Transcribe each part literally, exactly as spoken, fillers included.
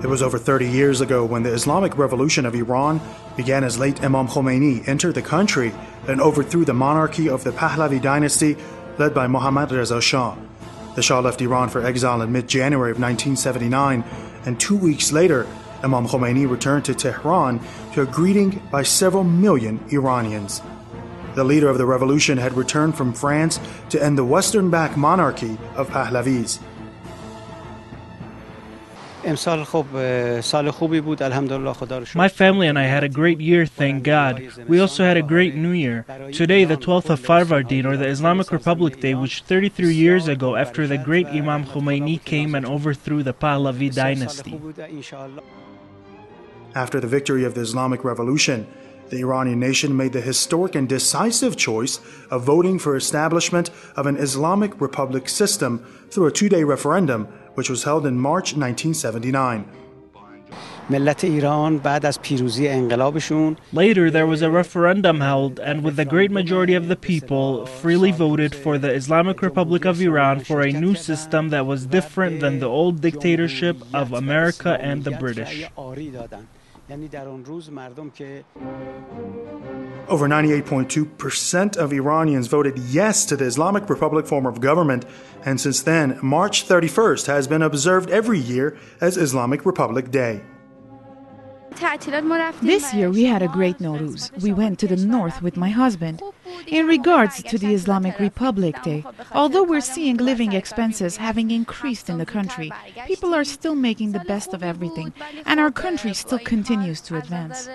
It was over thirty years ago when the Islamic Revolution of Iran began as late Imam Khomeini entered the country and overthrew the monarchy of the Pahlavi dynasty led by Mohammad Reza Shah. The Shah left Iran for exile in mid-January of nineteen seventy-nine, and two weeks later, Imam Khomeini returned to Tehran to a greeting by several million Iranians. The leader of the revolution had returned from France to end the Western-backed monarchy of Pahlavis. My family and I had a great year, thank God. We also had a great New Year. Today, the twelfth of Farvardin, or the Islamic Republic Day, which thirty-three years ago, after the great Imam Khomeini came and overthrew the Pahlavi dynasty. After the victory of the Islamic Revolution, the Iranian nation made the historic and decisive choice of voting for establishment of an Islamic Republic system through a two-day referendum, which was held in March nineteen seventy-nine. Later, there was a referendum held, and with the great majority of the people, freely voted for the Islamic Republic of Iran for a new system that was different than the old dictatorship of America and the British. Over ninety-eight point two percent of Iranians voted yes to the Islamic Republic form of government, and since then, March thirty-first has been observed every year as Islamic Republic Day. This year we had a great Nowruz. We went to the north with my husband. In regards to the Islamic Republic Day, although we're seeing living expenses having increased in the country, people are still making the best of everything, and our country still continues to advance.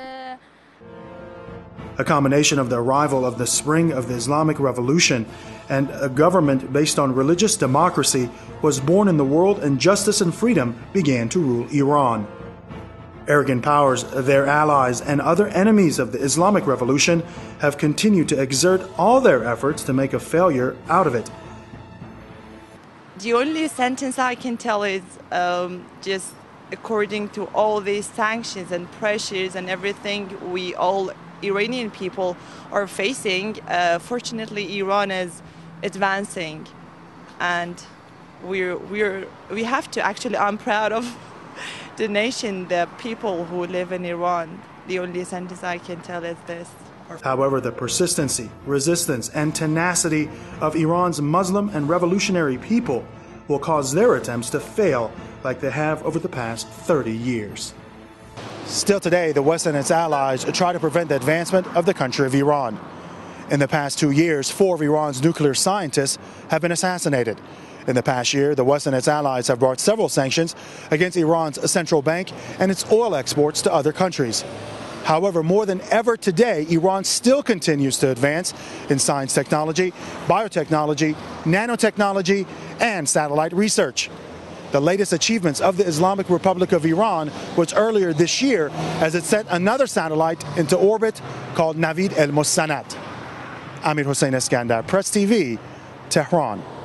A combination of the arrival of the spring of the Islamic Revolution and a government based on religious democracy was born in the world, and justice and freedom began to rule Iran. Arrogant powers, their allies, and other enemies of the Islamic Revolution have continued to exert all their efforts to make a failure out of it. The only sentence I can tell is um, just according to all these sanctions and pressures and everything we all Iranian people are facing, uh, fortunately Iran is advancing, and we're, we're, we have to actually, I'm proud of the nation, the people who live in Iran. The only sentence I can tell is this. However, the persistency, resistance, and tenacity of Iran's Muslim and revolutionary people will cause their attempts to fail like they have over the past thirty years. Still today, the West and its allies try to prevent the advancement of the country of Iran. In the past two years, four of Iran's nuclear scientists have been assassinated. In the past year, the West and its allies have brought several sanctions against Iran's central bank and its oil exports to other countries. However, more than ever today, Iran still continues to advance in science technology, biotechnology, nanotechnology, and satellite research. The latest achievements of the Islamic Republic of Iran was earlier this year as it sent another satellite into orbit called Navid El Musanat. Amir Hossein Eskandar, Press T V, Tehran.